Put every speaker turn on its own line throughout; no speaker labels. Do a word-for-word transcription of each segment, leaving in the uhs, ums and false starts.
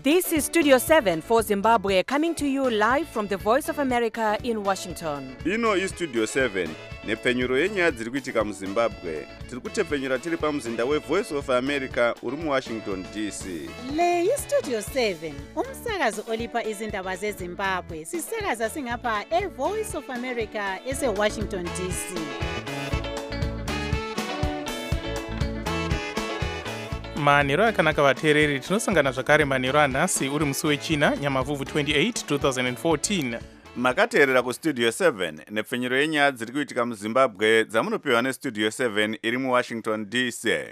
This is Studio seven for Zimbabwe, coming to you live from the Voice of America in Washington.
Ino is Studio seven, nepfenyuro yenyaya dziri kuitika muZimbabwe. Tiri kutepfenyura tiri pamuzinda weVoice of America uri muWashington D C.
Le yi Studio seven, umsakazo olipa izindaba zeZimbabwe. Sisakaza singapha eVoice of America eseWashington D C.
manhero akanaka vateereri, tinosangana zvakare manhero anhasi uri musi wechina nyamavhuvhu twenty-eight twenty fourteen.
Makateerera kuStudio seven nepfenyuro yenyaya dziri kuitika muZimbabwe dzamunopiwa neStudio seven iri muWashington D C.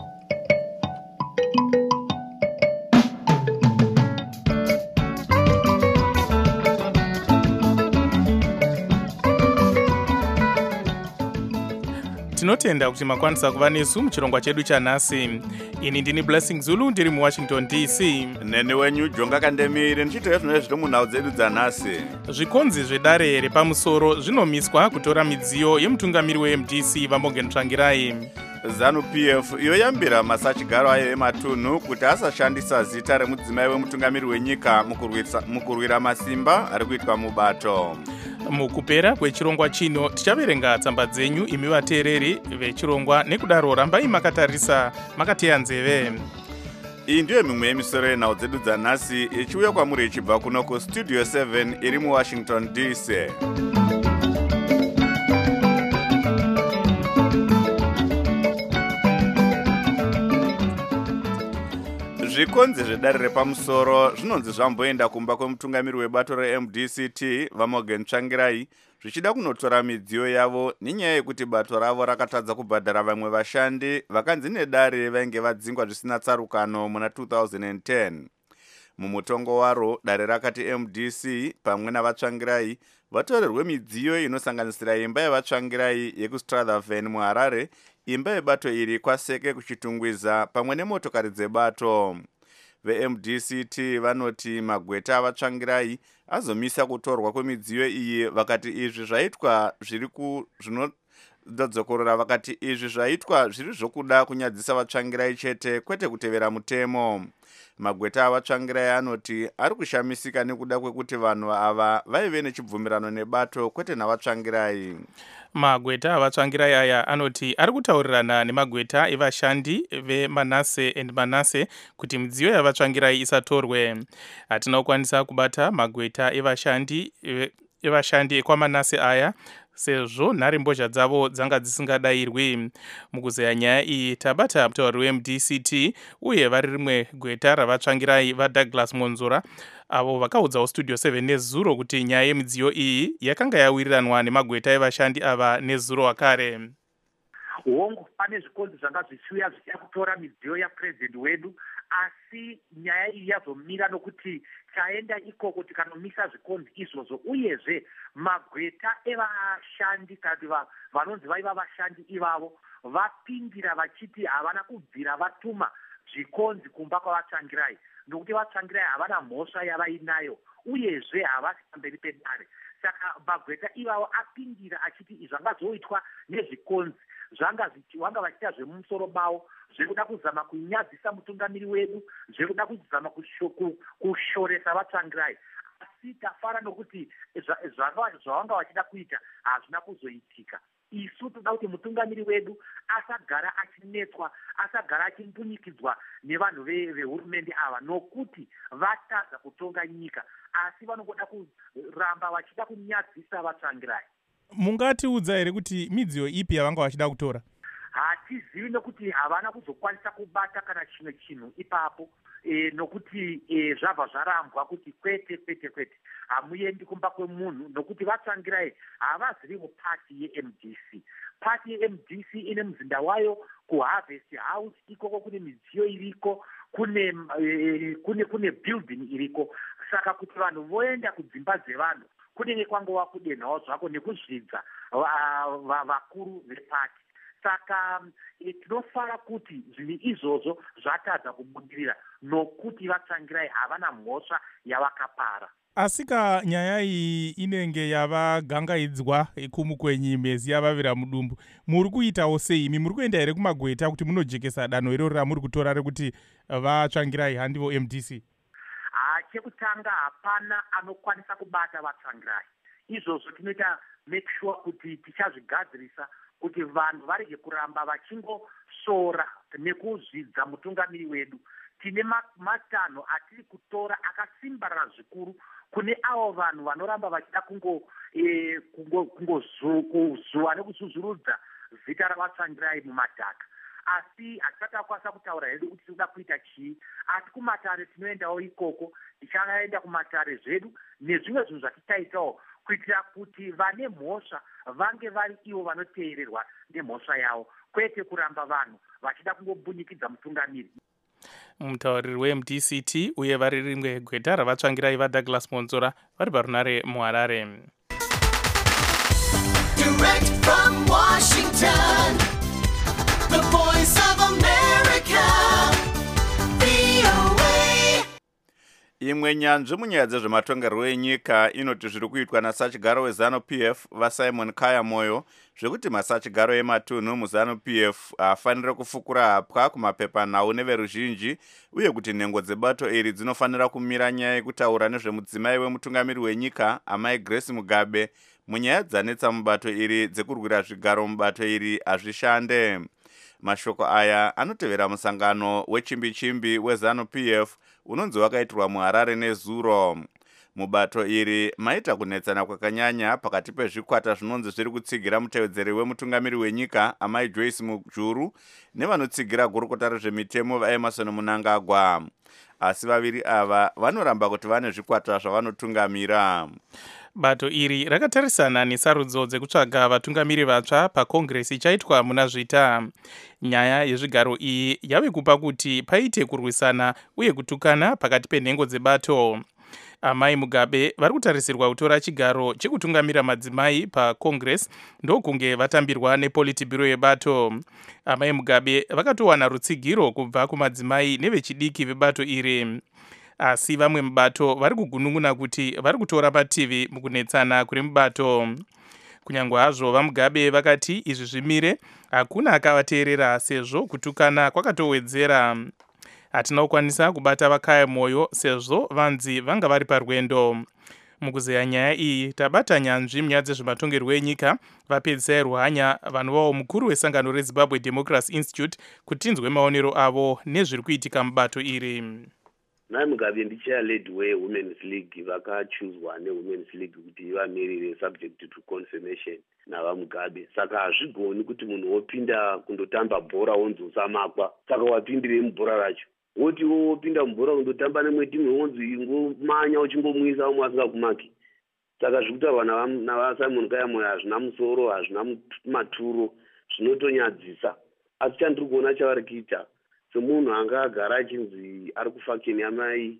Tinotenda kuti makwanisa kuva nesu muchirongwa chedu chanhasi. Ini ndini Blessing Zulu ndiri muWashington D C.
Nene wenyu Jonga Kandemire ndichitaura zvino zviri munhau dzedu dzanhasi.
Zvikonzi zvedare repamusoro zvinomiswa kutora midziyo yemutungamiri weM D C Vamogeni Tsvangirai.
ZANU P F yoyambira masachigaro ayo ematunhu kuti asashandisa zita remudzimai wemutungamiri wenyika mukurwira masimba ari kuitwa mubato.
Mukupera kwechirongwa chino tichaverenga tsamba dzenyu imi vateereri vechirongwa, nekudaro rambai makatarisa makateya nzeve.
Iyi ndiyo mimwe yemisoro yenhau dzedu dzanhasi ichiuya kwamuri ichibva kuno kuStudio seven iri muWashington D C. Zvikonzi zvedare repamusoro zvinonzi zvamboenda kumba kwemutungamiri webato reM D C T Vamogeni Tsvangirai zvichida kunotora midziyo yavo nenyaya yekuti bato ravo rakatadza kubhadhara vamwe vashandi vakanzi nedare vainge vadzingwa zvisina tsarukano muna two thousand ten. Mumutongo waro dare rakati M D C pamwe navatsvangirai vatorerwe midziyo inosanganisira imba yavatsvangirai yekuStrathaven muHarare, imba yebato iri kwaSeke kuchitungwiza pamwe nemotokari dzebato. VeM D C T vanoti magweta avatsvangirai azomisa kutorwa kwemidziyo iyi, vakati izvi zvaitwa zviri ku zvinodzokorora vakati izvi zvaitwa zviri zvokuda kunyadzisa vatsvangirai chete kwete kutevera mutemo. Magweta avatsvangirai anoti ari kushamisika nekuda kwekuti vanhu ava vaive nechibvumirano nebato kwete navatsvangirai.
Magweta avatsvangirai aya anoti ari kutaurirana nemagweta evashandi veManase and Manase kuti midziyo yavatsvangirai isatorwe. Hatina kukwanisa kubata magweta evashandi evashandi ekwaManase aya sezvo nharembozha dzavo dzanga dzisingadayirwi. Mukuzeya nyaya iyi tabata mutauri weM D C T uye vari rimwe gweta ravatsvangirai vaDouglas Monzora, avo vakaudzawo Studio seven nezuro kuti nyaya yemidziyo iyi yakanga yawiriranwa nemagweta evashandi ava nezuro wakare.
Hongu pane zvikonzi zvanga zvichiuya zvichida kutora midziyo yaPresident wedu, asi nyaya iyi yazomira nokuti taenda ikoko tikanomisa zvikonzi izvozvo, uyezve magweta evashandi kandi vanonzi vaiva vashandi ivavo vapindira vachiti havana kubvira vatuma zvikonzi kumba kwavatsvangirai nokuti vatsvangirai havana mhosva yavainayo uyezve havasi pamberi pedare. Saka magweta ivavo apindira achiti izvi zvangazoitwa nezvikonzi zvanga vanga vachiita zvemumusoro mavo zvekuda kuzama kunyadzisa mutungamiri wedu, zvekuda kuzama kushoresa vatsvangirai, asi tafara nokuti zvavanga vachida kuita hazvina kuzoitika. Isu toda kuti mutungamiri wedu asagara achinetswa, asagara achimbunyikidzwa nevanhu vehurumende ava nokuti vatadza kutonga nyika, asi vanongoda kuramba vachida kunyadzisa vatsvangirai.
Mungatiudza here kuti midziyo ipi yavanga vachida kutora?
Hatizivi nokuti havana kuzokwanisa kubata kana chimwe chinhu ipapo, e, nokuti e, zvabva zvarambwa kuti kwete kwete kwete hamuendi kumba kwemunhu nokuti vatsvangirai havazivi mupati yeM D C. Pati yeM D C ine muzinda wayo kuHarvest House, ikoko kune midziyo iriko, kune e, kune kune building iriko. Saka kuti vanhu voenda kudzimba dzevanhu kunenge kwangova kudenhawo zvako nekuzvidza vakuru vepati. Saka tinofara kuti zvinhu izvozvo zvatadza kubudirira nokuti vatsvangirai havana mhosva yavakapara.
Asika nyaya iyi inenge yavagangaidzwa kumukwenyi mhezi yavavira mudumbu. Muri kuitawo sei? Imi muri kuenda here kumagweta kuti munojekesa danho iroro ramuri kutora rekuti vatsvangirai handivo M D C?
chekutanga hapana anokwanisa kubata vatsvangirai. Izvozvo tinoita make sure kuti tichazvigadzirisa kuti vanhu varege kuramba vachingosora nekuzvidza mutungamiri wedu. Tine matanho atiri kutora akasimbarara zvikuru kune avo vanhu vanoramba vachida kungo eh, kungo kungozuwa nekuzuzurudza zita ravatsvangirai mumadhaka. Asi hatisati takwanisa kutaura hedu kuti tinoda kuita chii, asi kumatare tinoendawo ikoko, tichaenda kumatare zvedu nezvimwe zvinhu zvatitaitawo kuitira kuti vane mhosva vange vari ivo vanoteererwa nemhosva yavo, kwete kuramba vanhu vachida kungobunyikidza mutungamiri.
Mutauriri we-M D C T uye vari rimwe gweta ravatsvangirai vaDouglas Monzora vari parunare muHarare.
Direct from Washington, the voice of America, V O A.
Imwe nyanzvi munyaya dzezvematongerwo enyika inoti zviri kuitwa nasachigaro weZanu P F vaSimon Kaya Moyo zvekuti masachigaro ematunhu muZanu P F afanire kufukura hapwa kumapepanhau neveruzhinji uye kuti nhengo dzebato iri dzinofanira kumira nyaya yekutaura nezvemudzimai wemutungamiri wenyika amai Grace Mugabe munyaya dzanetsa mubato iri dzekurwira zvigaro mubato iri hazvishande. Mashoko aya anotevera musangano wechimbi-chimbi weZanu P F unonzi wakaitirwa muHarare nezuro. Mubato iri maita kunetsana kwakanyanya pakati pezvikwata zvinonzi zviri kutsigira mutevedzeri wemutungamiri wenyika amai Joyce Mujuru nevanotsigira gurukota rezvemitemo vaEmerson Mnangagwa. Asi vaviri ava vanoramba kuti vane zvikwata zvavanotungamira.
Bato iri rakatarisana nesarudzo dzekutsvaga vatungamiri vatsva pakongresi ichaitwa muna Zvita. Nyaya yezvigaro iyi yave kupa kuti paite kurwisana uye kutukana pakati penhengo dzebato. Amai Mugabe vari kutarisirwa kutora chigaro chekutungamira madzimai pakongresi ndokunge vatambirwa nepolitibhiro yebato. Amai Mugabe vakatowana rutsigiro kubva kumadzimai nevechidiki vebato iri. Asi vamwe mubato vari kugunun'una kuti vari kutora mativi mukunetsana kuri mubato. Kunyangwe hazvo vaMugabe vakati izvi zvimire, hakuna akavateerera sezvo kutukana kwakatowedzera. Hatina kukwanisa kubata vaKaya Moyo sezvo vanzi vanga vari parwendo. Mukuzeya nyaya iyi tabata nyanzvi munyaya dzezvematongerwo enyika vapedzisai ruhanya vanhu vavo mukuru wesangano reZimbabwe Democracy Institute kuti tinzwe maonero avo nezviri kuitika mubato iri.
Mai Mugabe ndichair led weWomen's League vakachuzwa neWomen's League kuti vamirire subject to confirmation navaMugabe. Saka hazvigoni kuti munhu wopinda kundotamba bhora wonzosa makwa. Saka wapindire mubhora racho. Woti wopinda mubhora kundotamba nemwetimwe wonzi ingomanya uchingomwisa vamwe vasingakumaki. Saka zvekutaurwa navaSimon Kaya Moyo hazvina musoro, hazvina maturo, zvinotonyadzisa. Asi chandiri kuona chavari kuita semunhu anga agara achinzi ari kufakeni yamai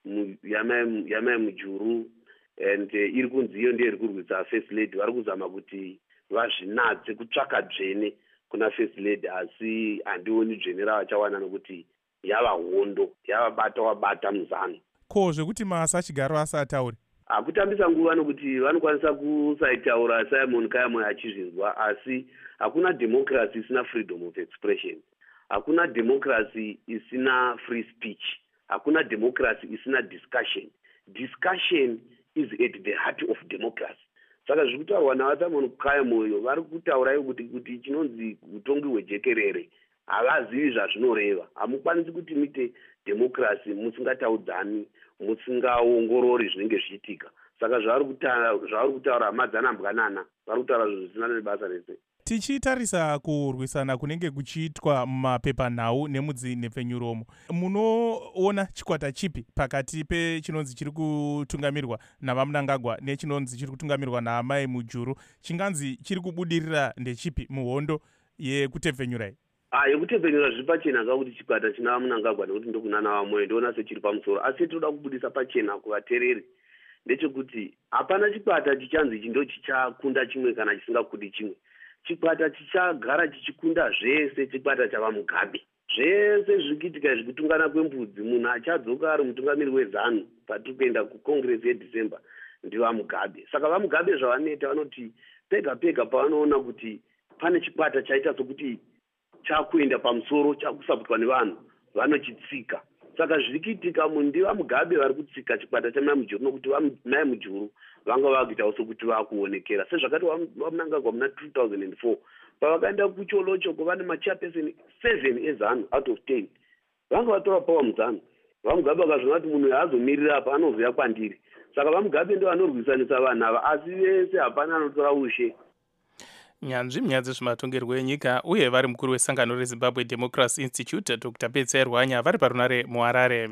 yamai yamai Mujuru and uh, iri kunzi iyo ndiyo iri kurwisa first lady. Vari kuzama kuti vazvinatse kutsvaka dzvene kuna first lady, asi handioni dzvene ravachawana nokuti yava hondo, yavabata wabata muzano.
Ko zvekuti masachigaro asataure
hakutambisa nguva nokuti vanokwanisa kusaitaura Simon Kaya Moyo achizvinzwa, asi hakuna democracy isina freedom of expression. Hakuna democracy isina free speech. Hakuna democracy isina discussion. Discussion is at the heart of democracy. Saka zvekutaurwa navaSimon Kaya Moyo vari kutaura kuti kuti chinonzi utongi hwejekerere havazivi zvazvinoreva. Hamukwanisi kuti mite democracy musingataudzani, musingaongorori zvinenge zvichiitika. Saka zvavari kutaura hamadzana mbwanana, vari kutaura zvinhu zvisina nebasa rese.
Tichitarisa kurwisana kunenge kuchiitwa mumapepanhau nemudzinhepfenyuromo, munoona chikwata chipi pakati pechinonzi chiri kutungamirwa navaMnangagwa nechinonzi chiri kutungamirwa naamai Mujuru? Chinganzi chiri kubudirira ndechipi muhondo yekutepfenyurai?
Ah, yekutepfenyura zviri pachena kakuti chikwata china Mnangagwa nekuti ndokunana vaMoyo ndoona sechiri pamusoro, asi toda kubudisa pachena kuvateereri ndechekuti hapana chikwata chichanzi ichi ndo chichakunda chimwe kana chisingakudi chimwe. Chikwata chichagara chichikunda zvese chikwata chavaMugabe. Zvese zvikiitika zvekutungana kwembudzi, munhu achadzoka ari mutungamiri weZanu patiri kuenda kukongresi yeDhisemba ndivaMugabe. Saka vaMugabe zvavaneta vanoti pega pega pavanoona kuti pane chikwata chaita sokuti chakuenda pamusoro chakusaputwa nevanhu vanochitsika. saka zviri kuitika mundi vamugabe vari kutsika chikwata chamai mujuru nokuti mai mujuru vanga vakuitawo sokuti vakuonekera sezvakati vamunangagwa muna two thousand four pavakaenda kucholochoko vane machairperson seven ezanu out of ten vanga vatora pawa muzanu vamugabe vakazvona kuti munhu haazomirira apa anozoya kwandiri saka vamugabe ndo vanorwisanisa vanhu ava asi vese hapana anotora ushe.
nyanzvi munyaya dzezvematongerwo enyika uye vari mukuru wesangano rezimbabwe democracy institute dr Betsa Rwanya vari parunare muharare.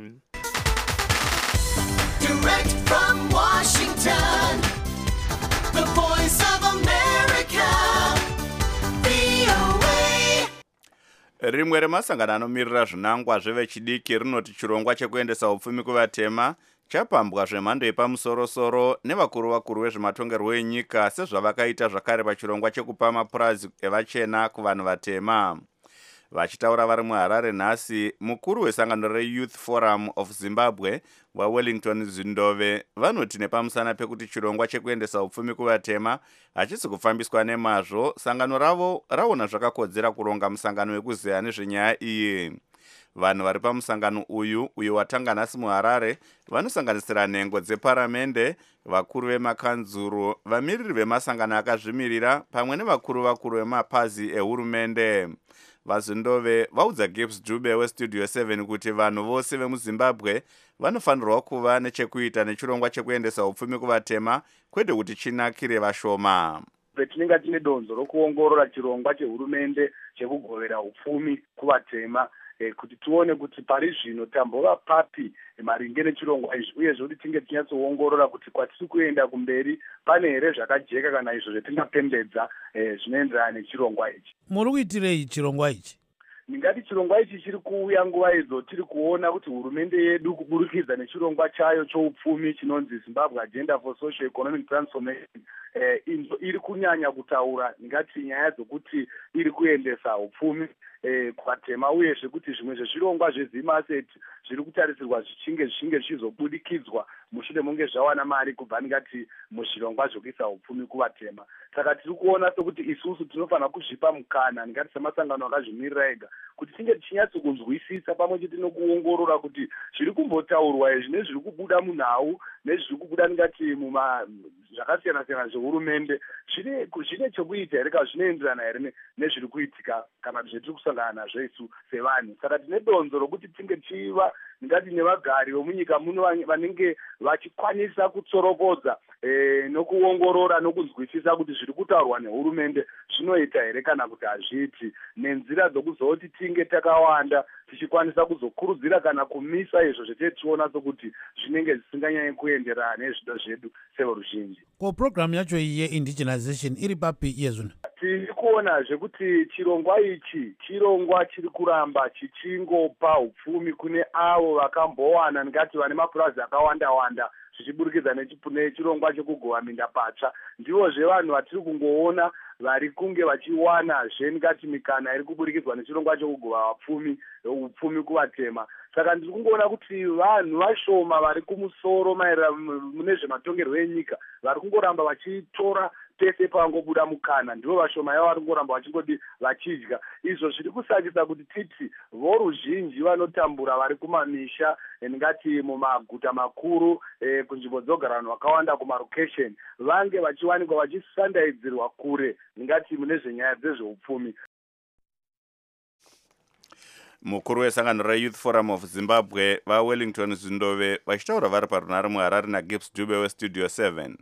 Direct from Washington, the voice of America, V O A.
Rimwe remasangano anomirira zvinangwa zvevechidiki rinoti chirongwa chekuendesa upfumi kuvatema chapambwa zvemhando yepamusoro-soro nevakuru vakuru vezvematongerwo enyika sezvavakaita zvakare pachirongwa chekupa mapurazi evachena kuvanhu vatema. Vachitaura vari muHarare nhasi, mukuru wesangano reYouth Forum of Zimbabwe waWellington Zindove vanoti nepamusana pekuti chirongwa chekuendesa upfumi kuvatema hachisi kufambiswa nemazvo, sangano ravo raona zvakakodzera kuronga musangano wekuzeya nezvenyaya iyi. Vanhu vari pamusangano uyu uyo watanga nhasi muHarare vanosanganisira nhengo dzeparamende, vakuru vemakanzuru, vamiriri vemasangano akazvimirira pamwe nevakuru vakuru vemapazi ehurumende. Vazindove vaudza Gibbs Dube westudio seven kuti vanhu vose vemuZimbabwe vanofanirwa kuva nechekuita nechirongwa chekuendesa upfumi kuvatema kwete kuti chinakire vashoma.
Petinenge tine donzo rokuongorora chirongwa chehurumende chekugovera upfumi kuvatema eh, kuti tuone kuti pari zvino tambova papi maringe nechirongwa izvi uyezve kuti tinge tinyatsoongorora kuti kwatiri kuenda kumberi pane here zvakajeka kana izvo zvetingapembedza eh, zvinoenderana nechirongwa ichi.
Muri kuitirei chirongwa ichi?
Ndingati chirongwa ichi chiri kuuya nguva idzo tiri kuona kuti hurumende yedu kuburikidza nechirongwa chayo choupfumi chinonzi Zimbabwe Agenda for Social Economic Transformation eh, inzo iri kunyanya kutaura ndingati nyaya dzokuti iri kuendesa upfumi eh, kuvatema uyezve kuti zvimwe zvezvirongwa zvezimaseti zviri kutarisirwa zvichinge zvichinge zvichizobudikidzwa mushure munge zvawana mari kubva ndingati muzvirongwa zvokuisa upfumi kuvatema. Saka tiri kuona sokuti isusu tinofanira kuzvipa mukana ndingati semasangano akazvimirira ega kuti tinge tichinyatsokunzwisisa pamwe chete nokuongorora kuti zviri kumbotaurwa izvi nezviri kubuda munhau nezviri kubuda ndingati muma zvakasiyana siyana zvehurumende zvine zvine chekuita here kana zvinoenderana here nezviri kuitika kana zvetiri kusangana nazvo isu sevanhu. Saka tine donzo rokuti tinge tichiva ndingati nevagari vemunyika muno vanenge vachikwanisa kutsorokodza eh, nokuongorora nokunzwisisa kuti zviri kutaurwa nehurumende zvinoita here kana kuti hazviiti, nenzira dzokuzoti tinge takawanda tichikwanisa kuzokurudzira kana kumisa izvo zvetetiona sokuti zvinenge zvisinganyanyi kuenderana nezvido zvedu severuzhinji.
Ko program yacho iyi ye-indigenization iri papi iye zvino?
Tiri kuona zvekuti chirongwa ichi chirongwa chiri kuramba chichingopa upfumi kune avo vakambowana ndingati vane mapurazi akawanda-wanda zvichiburikidza nechirongwa chekugova minda patsva. Ndivozve vanhu vatiri kungoona vari kunge vachiwana zvengati mikana iri kuburikidzwa nechirongwa chekugova vapfumi upfumi kuvatema. Saka ndiri kungoona kuti vanhu vashoma vari kumusoro maererano mune zvematongerwo enyika vari kungoramba vachitora pese pangobuda mukana, ndivo vashoma yavo vari kungoramba vachingodi vachidya. Izvo zviri kusakisa kuti titi voruzhinji vanotambura vari kumamisha ndingati mumaguta makuru eh, kunzvimbo dzogara vanhu vakawanda kumarokesheni vange vachiwanikwa vachisandaidzirwa kure ndingati mune zvenyaya dzezveupfumi.
Mukuru wesangano reYouth Forum of Zimbabwe vaWellington Zindove vachitaura vari parunare muHarare naGibbs Dube westudio seven.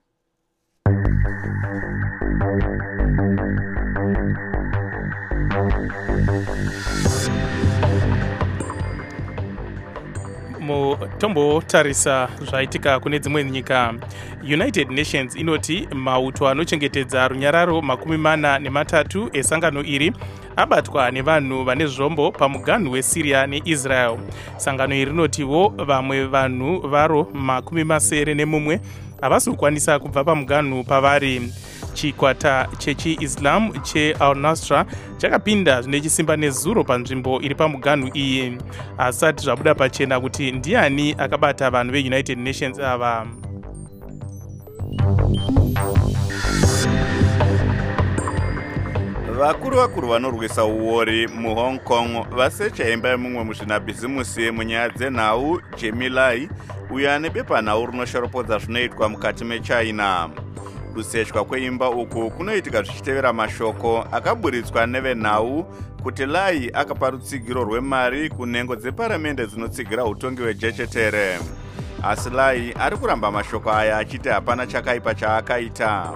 Mutombotarisa zvaitika kune dzimwe nyika, United Nations inoti mauto anochengetedza runyararo makumi mana nematatu esangano iri abatwa nevanhu vane zvombo pamuganhu weSyria neIsrael. Sangano iri rinotiwo vamwe vanhu varo makumi masere nemumwe havasi kukwanisa kubva pamuganhu pavari. Chikwata chechi-Islam cheAl-Nusra chakapinda zvine chisimba nezuro panzvimbo iri pamuganhu iyi asati zvabuda pachena kuti ndiani akabata vanhu veUnited Nations ava.
vakuru vakuru vanorwisa uori muhong kong vasecha imba yemumwe muzvinabhizimusi munyaya dzenhau Jamie Lai uyo ane bepanhau rinoshoropodza zvinoitwa mukati mechina. Kusechwa kweimba uku kunoitika zvichitevera mashoko akaburitswa nevenhau kuti Lai akapa rutsigiro rwemari kunhengo dzeparamende dzinotsigira utongi hwejechetere. Asi Lai ari kuramba mashoko aya achiti hapana chakaipa chaakaita.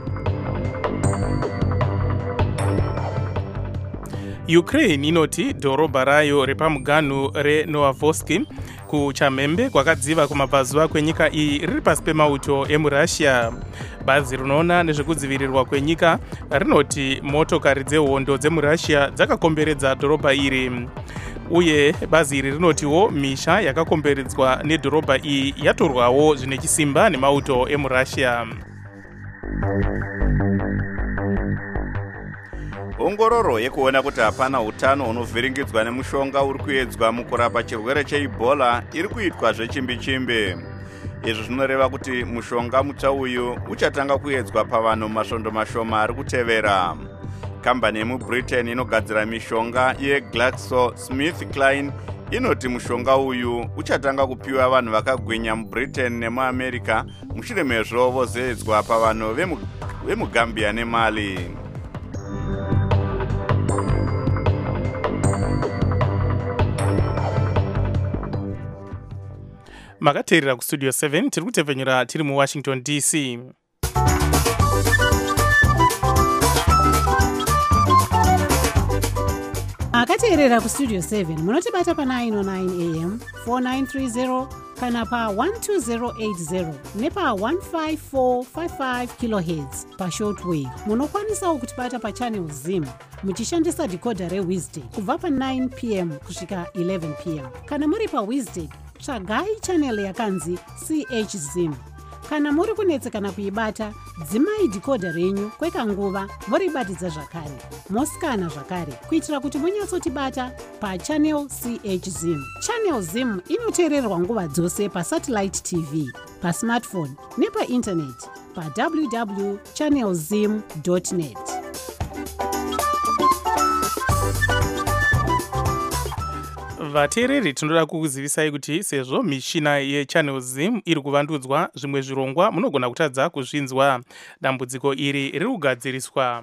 Ukraine inoti dhorobha rayo repamuganhu reNovorovsky kuchamhembe kwakadziva kumabvazuva kwenyika iyi riri pasi pemauto emuRussia. Bazi rinoona nezvekudzivirirwa kwenyika rinoti motokari dzehondo dzemuRussia dzakakomberedza dhorobha iri. Uye bazi iri rinotiwo misha yakakomberedzwa nedhorobha iyi yatorwawo zvine chisimba nemauto emuRussia.
Ongororo yekuona kuti hapana utano hunovhiringidzwa nemushonga uri kuedzwa mukurapa chirwere cheEbola iri kuitwa zvechimbi-chimbi. Izvi zvinoreva kuti mushonga mutsva uyu uchatanga kuedzwa pavanhu masvondo mashoma ari kutevera. Kambani yemuBritain inogadzira mishonga yeGlaxoSmithKline inoti mushonga uyu uchatanga kupiwa vanhu vakagwinya muBritain nemuAmerica mushure mezvo vozoedzwa pavanhu vemuGambia neMali.
Makateerera kustudio seven tiri kutevhenyura tiri muWashington D C.
Makateerera kustudio seven munotibata pa nine oh nine A M four nine three zero kana pa one two zero eight zero nepa one five four five five kilohertz pa shortwave. Munokwanisawo kutibata pa channel Zim muchishandisa decoder reWizard kubva pa nine P M kusvika eleven P M. Kana muri pa Wizard tsvagai channel yakanzi C H Zim. Kana muri kunetsekana kuibata, dzimai decoder renyu kwekanguva moribatidza zvakare. Moskana zvakare kuitira kuti munyatsotibata pa channel C H Zim. Channel Zim inoteererwa nguva dzose pa satellite T V, pa smartphone nepa internet pa w w w dot channel zim dot net.
Vateereri tinoda kukuzivisai kuti sezvo mishina yeChannel Zim iri kuvandudzwa, zvimwe zvirongwa munogona kutadza kuzvinzwa. Dambudziko iri riri kugadziriswa.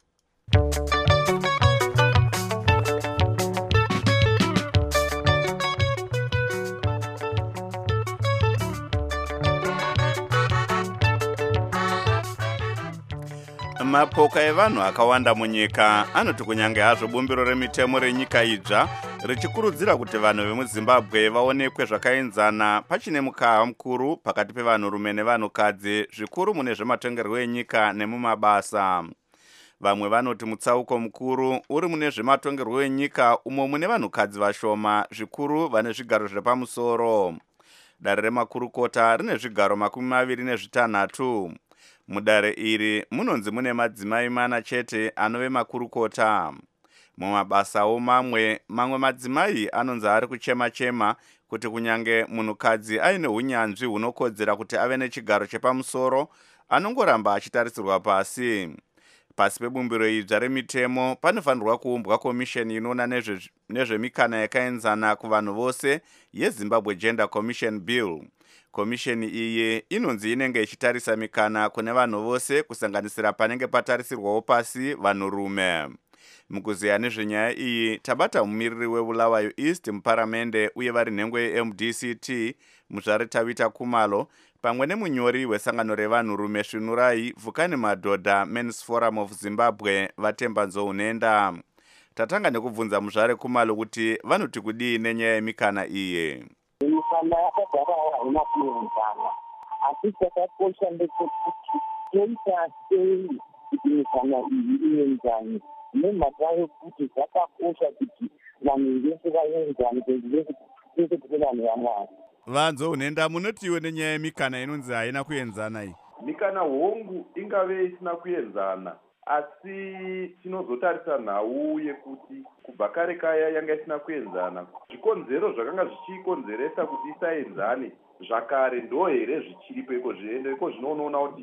Mapoka evanhu akawanda munyika anoti kunyange hazvo bumbiro remitemo renyika idzva richikurudzira kuti vanhu vemuZimbabwe vaonekwe zvakaenzana pachine mukaha mukuru pakati pevanhurume nevanhukadzi zvikuru mune zvematongerwo enyika nemumabasa. Vamwe vanoti mutsauko mukuru uri mune zvematongerwo enyika umo mune vanhukadzi vashoma zvikuru vane zvigaro zvepamusoro. Dare remakurukota rine zvigaro makumi maviri nezvitanhatu. Mudare iri munonzi mune madzimai mana chete anove makurukota. Mumabasawo mamwe mamwe madzimai anonzi ari kuchema-chema kuti kunyange munhukadzi aine unyanzvi hunokodzera kuti ave nechigaro chepamusoro anongoramba achitarisirwa pasi. Pasi pebumbiro idzva remitemo panofanirwa kuumbwa komisheni inoona nezvemikana yakaenzana kuvanhu vose yeZimbabwe Gender Commission Bill. Komisheni iyi inonzi inenge ichitarisa mikana kune vanhu vose kusanganisira panenge patarisirwawo pasi vanhurume. Mukuziya nezvenyaya iyi tabata mumiriri weBulawayo East muparamende uye vari nhengo ye-M D C T Muzvare Tavita Kumalo pamwe nemunyori wesangano revanhurume Svinurai Vhukani Madhodha Men's Forum of Zimbabwe Vatemba Nzounenda. Tatanga nekubvunza Muzvare Kumalo kuti vanoti kudii nenyaya yemikana iyi.
Mikana yakagara haina kuenzana, asi chakakosha ndechekuti toita sei kuti mikana iyi ienzane. Nemhaka yokuti zvakakosha kuti vanhu vese vaenzane kwese kuti vanhu vaMwari.
Vanzounenda munotiwo nenyaya yemikana inonzi haina kuenzana iyi.
Mikana hongu ingave isina kuenzana, asi tinozotarisa nhau yekuti kubva kare kaya yanga isina kuenzana. Zvikonzero zvakanga zvichikonzeresa kuti isaenzane zvakare ndo here zvichiripo iko zviendo iko zvinoona kuti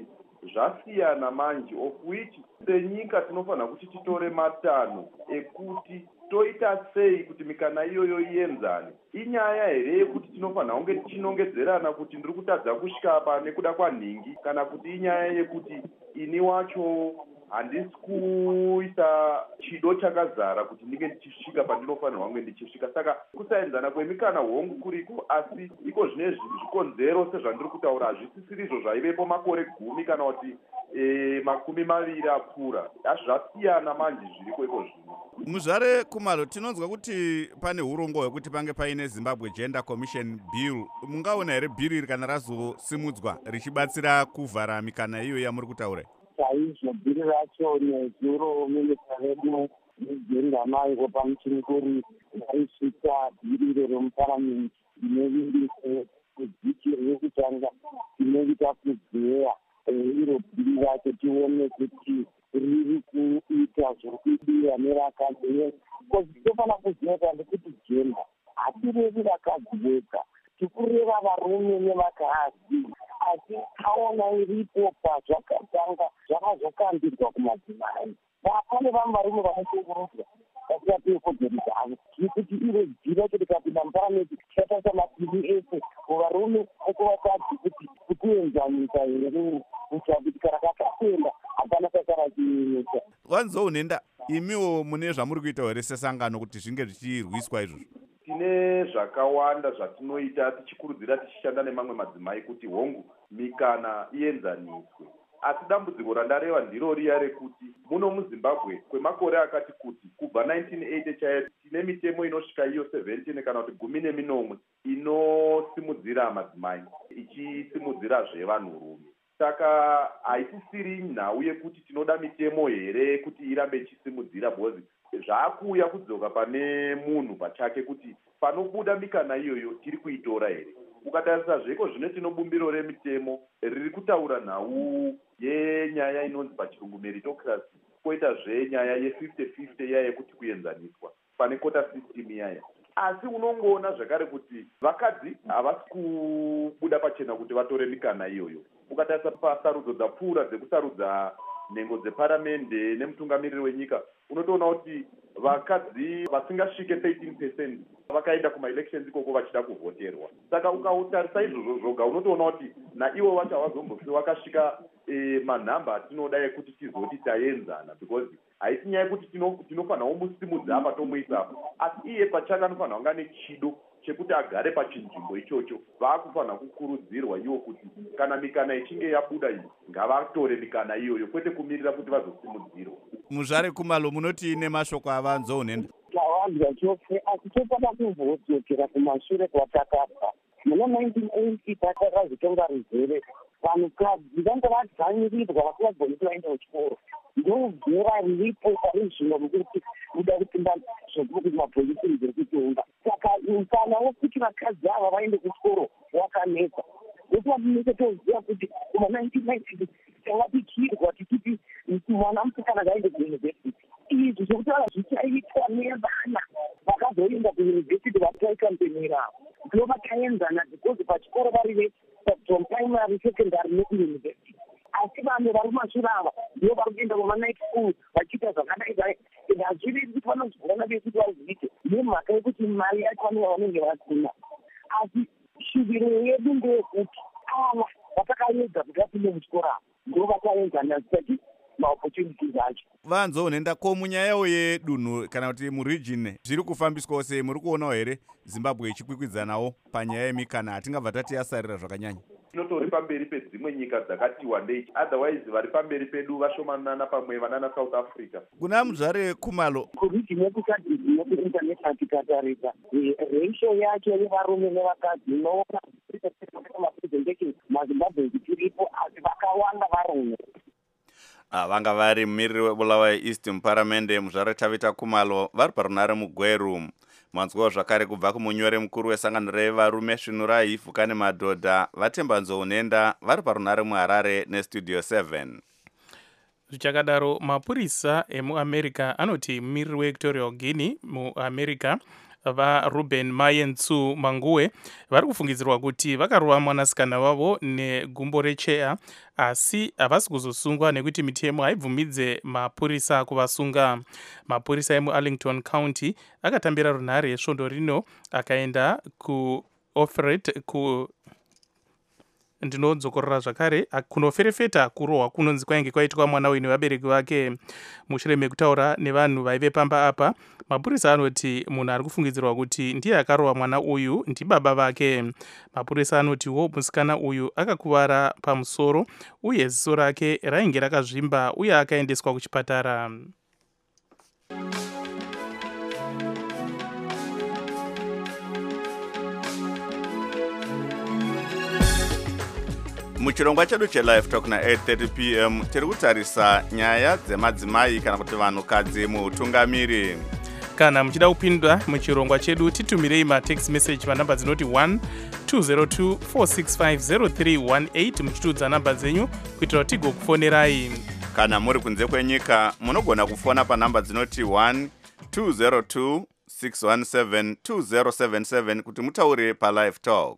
zvasiyana manje, of which senyika tinofanira kuti titore matanho ekuti toita sei kuti mikana iyoyo ienzane. Inyaya here yekuti tinofanira kunge tichinongedzerana kuti ndiri kutadza kusvika apa nekuda kwanhingi, kana kuti inyaya yekuti ini wacho handisi kuita chido chakazara kuti ndinge ndichisvika pandinofanirwa kunge ndichisvika. Saka kusaenzana kwemikana hongu kuriko, asi iko zvine zvikonzero sezvandiri kutaura hazvisisiri izvo zvaivepo makore gumi kana kuti e, makumi maviri apfuura. Asi zvasiyana manje zviriko iko zvino.
Muzvare Khumalo, tinonzwa kuti pane urongwa hwekuti pange paine Zimbabwe Gender Commission Bill. Mungaona here bhiri iri kana razosimudzwa richibatsira kuvhara mikana iyo yamuri kutaura?
Chaizvo bhiri racho nezuro minista redu negenda maiko pamuchini kuri raisvika bhiri iro remuparamende inovimbise kudziki rekutanga inoita kudzeya iro bhiri racho tione kuti riri kuita zvokudira nerakadzi. Tofana kuziva ndekuti jenda hatirevi vakadzi vega, tikureva varume nevakadzi, asi taona iripo pazvakatanga zvakazokambirwa kumadzimai. Pane vamwe varume vanoshungurudzwa vasingapei kodzero dzavo, nekuti iro jira kuti tikapinda muparamende tichatarisa mativi ese kuvarume nekuvakadzi kuti kukuenzanisa here, kuitira kuti kana kakapenda hapana chasara chinyunyuta.
Wanzounenda imiwo mune zvamuri kuita here sesangano kuti zvinge zvichirwiswa izvozvo?
Tine zvakawanda zvatinoita tichikurudzira tichishanda nemamwe madzimai kuti hongu mikana ienzaniswe. Asi dambudziko randareva ndiro riya rekuti muno muZimbabwe kwemakore akati kuti kubva nineteen eighty chaiyo tine mitemo inosvika iyo seventeen kana kuti gumi neminomwe inosimudzira madzimai ichisimudzira zvevanhurume. Saka haisisiri nhau yekuti tinoda mitemo here kuti irambe ichisimudzira, bhozi zvaakuuya kudzoka pane munhu pachake kuti panobuda mikana iyoyo tiri kuitora here. Ukatarisa zveko zvino tino bumbiro remitemo riri kutaura nhau yenyaya inonzi pachirungu meritocracy, koita zvenyaya ye-fifty fifty yaya yekuti kuenzaniswa pane quota system yaya. Asi unongoona zvakare kuti vakadzi havasi kubuda pachena kuti vatore mikana iyoyo. Ukatarisa pasarudzo dzapfuura dzekusarudza nhengo dzeparamende nemutungamiriri wenyika, unotoona kuti vakadzi vasingasvike thirteen percent vakaenda kumaelections ikoko vachida kuvhoterwa. Saka ukautarisa izvozvo zvoga unotoona kuti naivo vacho havazombofi vakasvika e, manhamba atinoda ekuti tizoti taenzana, because haisi nyaya yekuti tinofanira kumusimudza apa tomuisapo, asi iye pachake anofanira kunga nechido chekuti agare pachinzvimbo ichocho. Vaakufanira kukurudzirwa iwo kuti kana mikana ichinge yabuda iyi ngavatore mikana iyoyo, kwete kumirira kuti vazosimudzirwa.
Muzvare Khumalo, munoti ine mashoko avanzounenda?
Tawanzwa chose, asi topata kuzodzokera kumashure kwatakabva. Muna nineteen eighty takazvitonga ruzere, vanhukadzi vanga vadzvanyirirwa vasingagoni kuvaenda kuchikoro. Ndogera riripo pari zvino rekuti kuda kupinda zvokuti mapolisi zviri kutonga. Saka mukana wekuti vakadzi ava vaende kuchikoro wakanetsa. Ndopatinenge toziva kuti kuma nineteen ninety tangapikirwa tichiti mwana musikana ngaende kuyunivhesiti. Izvi zvokutaura zvichaitwa nevana vakazoenda kuyunivhesiti vataikampemera ndo vakaenzana because pachikoro vari vese from primary secondary nekuyunivhesiti. Asi vamwe vari kumashure ava ndo vari kuenda kumanight school vachiita zvakadai. Hazvirevi kuti vanozivana vekuti vazviite nemhaka yekuti mari yacho vanenge vanenge vasina. Asi shuviro yedu ndeyekuti ava vatakaedza kuti vapinde muchikora ndo vakaenzana zisati maopportunities acho.
Vanzounenda ko munyayawo yedunhu kana kuti muregion zviri kufambiswawo sei? Muri kuonawo here Zimbabwe ichikwikwidzanawo panyaya yemikana? Hatingabva tati yasarira zvakanyanya.
Tinotori pamberi pedzimwe nyika dzakati wandei, otherwise vari pamberi pedu vashomanana pamwe vanana South Africa. Kuna
Muzvare Khumalo,
kuregion yekutati nekuinternational tikatarisa ratio yacho yevarume nevakadzi inoona mapresentation maZimbabwe tiripo, asi vakawanda varume.
Ah, vanga vari mumiriri webulawayo East muparamende Muzvare Tavita Khumalo vari parunare mugweru. Mwanzwawo zvakare kubva kumunyori mukuru wesangano revarume Svinurai Fukane Madhodha Vatemba Nzounenda vari parunare muHarare nestudio seven.
Zvichakadaro mapurisa emuamerica anoti mumiriri weEquatorial Guinea muamerica vaRuben Mayentsu Manguwe vari kufungidzirwa kuti vakarova mwanasikana wavo negumbo recheya, asi havasi kuzosungwa nekuti mitemo haibvumidze mapurisa kuvasunga. Mapurisa emuArlington County akatambira runhare yesvondo rino akaenda kuOfred ku ndinodzokorora zvakare kunoferefeta kurohwa kunonzi kwainge kwaitwa mwana uyu nevabereki vake. Mushure mekutaura nevanhu vaive pamba apa, mapurisa anoti munhu ari kufungidzirwa kuti ndiye akarohwa mwana uyu ndibaba vake. Mapurisa anotiwo musikana uyu akakuvara pamusoro uye ziso rake rainge rakazvimba uye akaendeswa kuchipatara.
Muchirongwa chedu chelive talk na eight thirty p m tiri kutarisa nyaya dzemadzimai kana kuti vanhukadzi muutungamiri.
Kana muchida kupinda muchirongwa chedu titumirei matext message panhamba dzinoti one two zero two four six five zero three one eight muchitudza namba dzenyu kuitira kuti tigokufonerai.
Kana muri kunze kwenyika munogona kufona panhamba dzinoti one two zero two six one seven two zero seven seven kuti mutaure palive talk.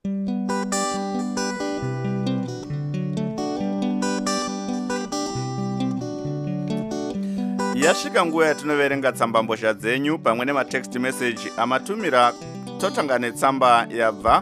Yasvika nguva yatinoverenga tsambambozha dzenyu pamwe nematext message amatumira. Totanga netsamba yabva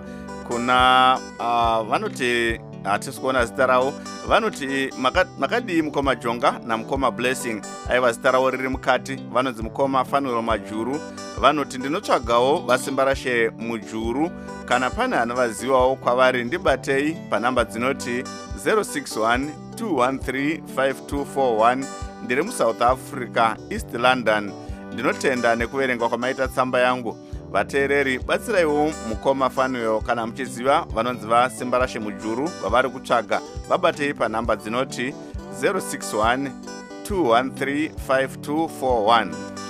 kuna uh, vanoti hatisi kuona zita ravo, vanoti makadii mukoma Jonga namukoma Blessing aiva zita ravo riri mukati, vanonzi mukoma Fanuel Majuru. Vanoti ndinotsvagawo vasimba rashe mujuru, kana pane anovazivawo kwavari ndibatei panhamba dzinoti zero six one two one three five two four one. Ndiri muSouth Africa, East London. Ndinotenda nekuverenga kwamaita tsamba yangu. Vateereri batsiraiwo mukoma Fanuel kana muchiziva vanonzi vasimba rashe mujuru vavari kutsvaga, vabatei panhamba dzinoti zero six one two one three five two four one.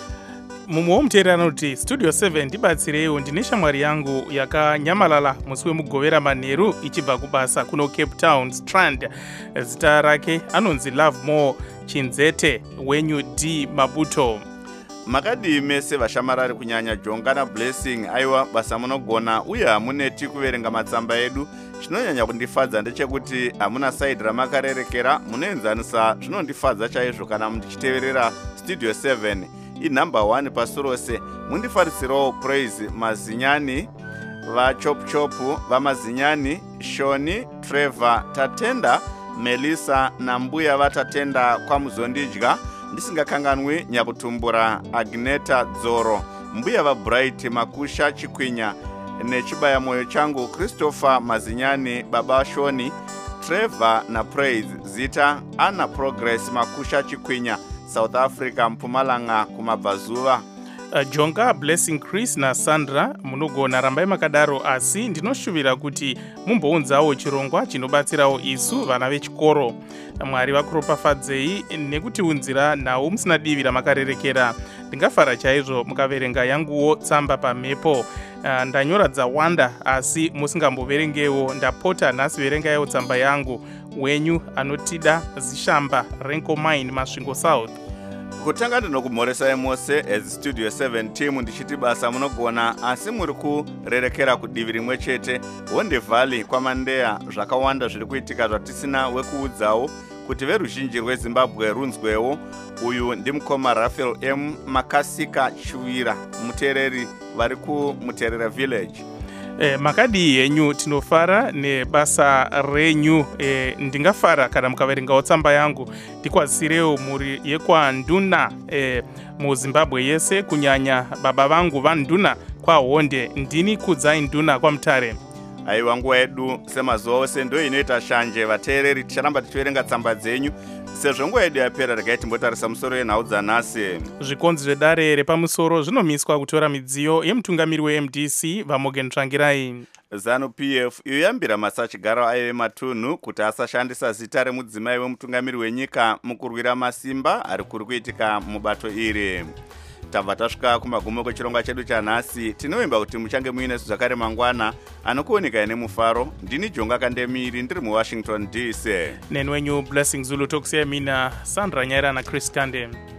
Mumwe womuteereri anoti studio seven ndibatsireiwo, ndine shamwari yangu yakanyamalala musi wemugovera manheru ichibva kubasa kuno Cape Town Strand. Zita rake anonzi Love More Chinzete wenyu D Mabuto.
Makadii mese vashamarari kunyanya Jonga na Blessing. Aiwa basa munogona uye hamuneti kuverenga matsamba edu. Chinonyanya kundifadza ndechekuti hamuna side ramakarerekera, munoenzanisa zvinondifadza chaizvo kana muchiteverera studio seven. I number one pasurose. Mundifarisirawo Praise Mazinyani, va Chop Chop, va Mazinyani, Shoni, Trevor, Tatenda, Melissa na mbuya vatatenda kwa muzondidya. Ndisingakanganwi Nyabutumbura Agneta Dzoro, mbuya va Bright Makusha Chikwinya, nechibaya moyo changu Christopher Mazinyani, baba Shoni, Trevor na Praise Zita, Anna Progress Makusha Chikwinya, South Africa, Mpumalanga kumabvazuva.
Uh, Jonga, Blessing, Chris na Sandra munogona rambai makadaro, asi ndinoshuvira kuti mumbounzawo chirongwa chinobatsirawo isu vana vechikoro. Mwari vakuropafadzei nekuti unzira nawo musina divi ramakarerekera. Ndingafara chaizvo mukaverenga yanguwo tsamba pamhepo. Uh, ndanyora dzawanda asi musingamboverengewo. Ndapota nhasi verengaiwo tsamba yangu. Wenyu anotida Zishamba Renko Mine Masvingo South.
Kutanga ndinokumhoresai mose as studio seven team ndichiti basa munogona, asi muri kurerekera kudivi rimwe chete. Wonde Valley kwaMandeya zvakawanda zviri kuitika zvatisina wekuudzawo kuti veruzhinji rweZimbabwe runzwewo. Uyu ndimukoma Raphael M Makasika Chuvira, muteereri vari kuMuteerera Village.
Eh, makadii yenyu, tinofara nebasa renyu. eh, ndingafara kana mukaverengawo tsamba yangu ndikwazisirewo muri yekwanduna eh, muZimbabwe yese, kunyanya baba vangu vanduna kwaHonde. Ndini kudzai nduna kwaMutare.
Aiwa, nguva yedu semazuva ose ndo inoita shanje. Vateereri ticharamba tichiverenga tsamba dzenyu. Sezvo nguva yedu yapera, regai timbotarisa musoro yenhau dzanhasi.
Zvikonzi zvedare repamusoro zvinomiswa kutora midziyo yemutungamiri we-M D C vaMorgan Tsvangirai.
Zanu P F iyo yambira masachigaro aive matunhu kuti asashandisa zita remudzimai wemutungamiri wenyika mukurwira masimba ari kuri kuitika mubato iri. Tabva tasvika kumagumo kwechirongwa chedu chanhasi. Tinovimba kuti muchange muine zvakare mangwana anokuoneka nemufaro. Ndini Jonga Kandemiri ndiri muWashington D C.
Nenwenyu Blessing Zulu Tokusiyamina Sandra Nyaira na Chris Kande.